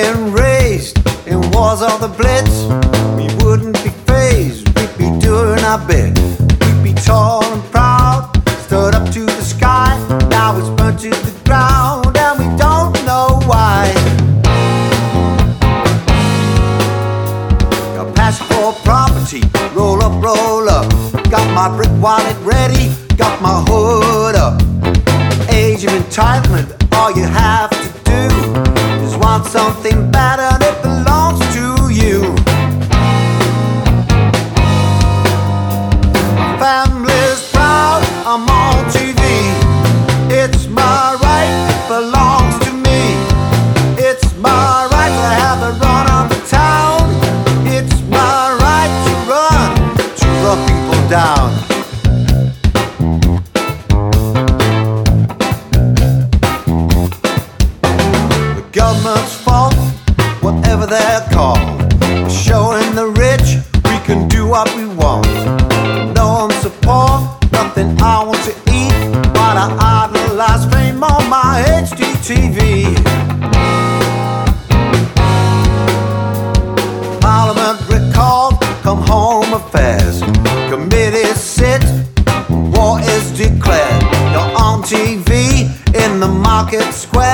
been raised in wars of the Blitz, we wouldn't be phased, we'd be doing our bit. We'd be tall and proud, stood up to the sky. Now it's burnt to the ground and we don't know why. Got passion for property, roll up, roll up. Got my brick wallet ready, got my hood up. Age of entitlement, all you have to do is want something better and it belongs to you. Family's proud, I'm on TV. It's my right, it belongs to me. It's my right to have the run of the town. It's my right to run people down. The government's fault, whatever they're called, showing the rich we can do what we want. No one support, nothing I want to eat, but I idolize fame on my HDTV. Parliament recalled, come home affairs. Committees sit, war is declared. You're on TV in the market square.